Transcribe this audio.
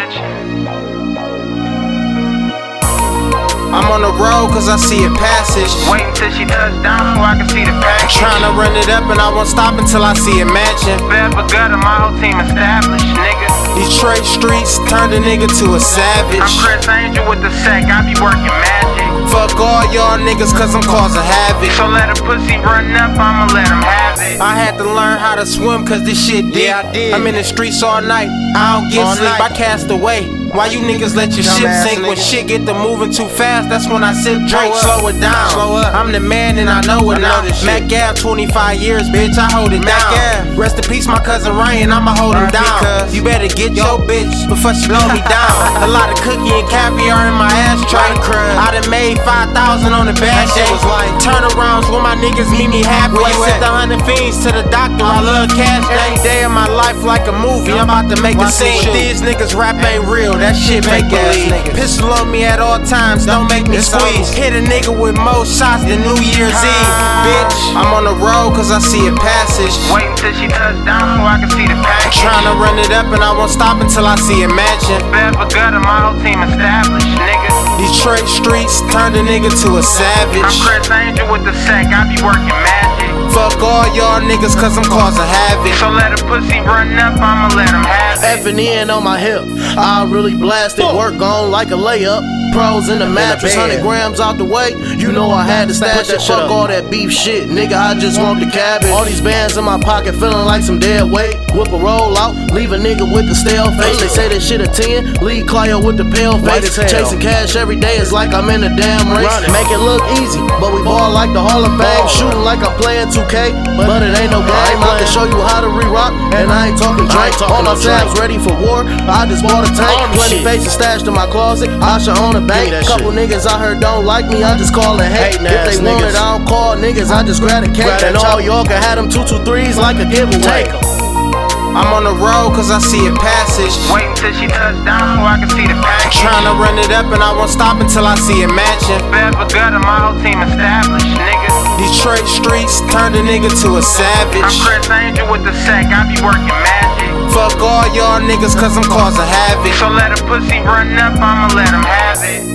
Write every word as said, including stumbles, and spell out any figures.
savage. I'm on the road cause I see a passage. Waiting till she touch down so I can see the package. Tryna run it up and I won't stop until I see a mansion. Bad but gutter, my whole team established, nigga. Detroit streets turned a nigga to a savage. I'm Chris Angel with the sack, I be working magic. Fuck all y'all niggas cause I'm causing havoc. So let a pussy run up, I'ma let him have it. I had to learn how to swim cause this shit deep. Yeah, I did. I'm in the streets all night, I don't get All sleep, night. I cast away. Why you niggas let your ship Dumbass sink? When nigga. shit get to moving too fast, that's when I sip drink. Slow up. Slow it down. Slow up. I'm the man and I know it I know now. this shit. Mac Gab, twenty-five years, bitch, I hold it Mac down. Gab. Rest in peace, my cousin Ryan, I'ma hold him R I P down. cuz. You better get your bitch before she blow me down. A lot of cookie and caviar in my ashtray. Right, crud. I done made five thousand on the bad That shit day. was like- Turnarounds when my niggas meet me halfway. Where you Sent at? the hundred fiends to the doctor, I love cash day. Every day of my life like a movie, I'm about to make a Watch scene. this shit. These niggas rap ain't real, that shit make Fake ass believe. niggas. Pistol on me at all times, don't make me It's squeeze. over. Hit a nigga with more shots than New Year's Eve, bitch. I'm on the road cause I see a passage. Waiting till she touch down so I can see the package. Tryna run it up and I won't stop until I see a mansion. Bad but gutter, my whole team established, nigga. Detroit streets turned a nigga to a I'm savage. Chris Angel with the sack, I be working magic. Fuck all y'all niggas cause I'm causing havoc. So let a pussy run up, I'ma let him have it. Effing in on my hip, I really blast it. Work on like a layup. Pros in the mattress, bed. hundred grams out the way. You know I had to stash it. Fuck all that beef shit, nigga. I just want the cabbage. All these bands in my pocket, feeling like some dead weight. Whip a roll out, leave a nigga with the stale face. They say that shit a ten, leave Clio with the pale White face. as hell. Chasing cash every day is like I'm in a damn race. Running. Make it look easy, but we ball like the Hall of Fame. Ball. Shooting like I'm playing two K, but it ain't no game. I can show you how to re-rock, and I ain't talking I ain't drink. talking All my no tabs drink. ready for war. I just bought a tank, On plenty shit. faces stashed in my closet. I should own a bank. that Couple shit. niggas I heard don't like me, I just call it hate. Hating If ass they want niggas. it, I don't call niggas, I just grab a cake. Grab that And all chop. y'all can have them two two threes like a giveaway. I'm on the road cause I see a passage. Waiting till she touch down so I can see the package. Tryna run it up and I won't stop until I see a mansion. Bad but gutter, my whole team established, nigga. Detroit streets turned a nigga to a I'm savage. Chris Angel with the sack, I be working magic. Fuck all y'all niggas cause I'm causing havoc. So let a pussy run up, I'ma let him have it.